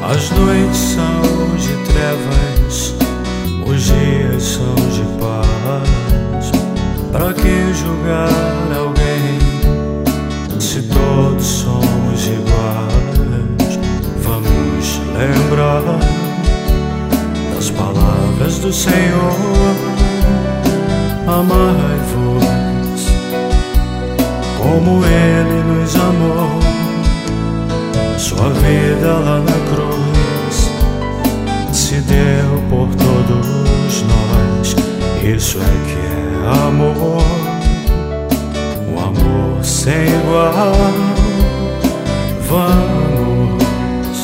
As noites são de trevas, os dias são de paz. Pra que julgar alguém se todos somos iguais? Vamos lembrar das palavras do Senhor. Amai-vos como Ele nos amou. Sua vida lá na cruz se deu por todos nós. Isso é que é amor, um amor sem igual. Vamos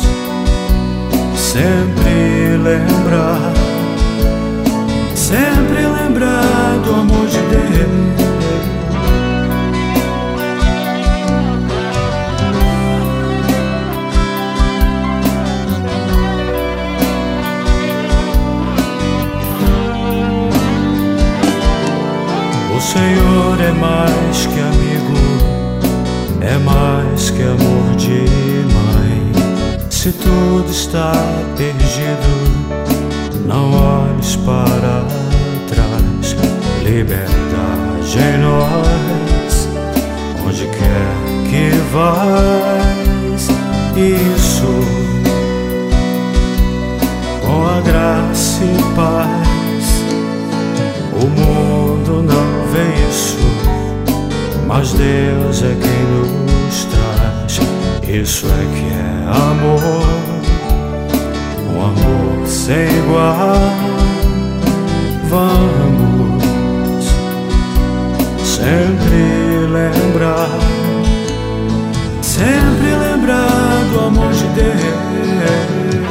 sempre lembrar do amor de Deus. O Senhor é mais que amigo, é mais que amor de mãe. Se tudo está perdido, não olhes para trás. Liberdade em nós, onde quer que vais. Isso, com a graça e paz. O mundo não vê isso, mas Deus é quem nos traz. Isso é que é amor, um amor sem igual. Vamos sempre lembrar do amor de Deus.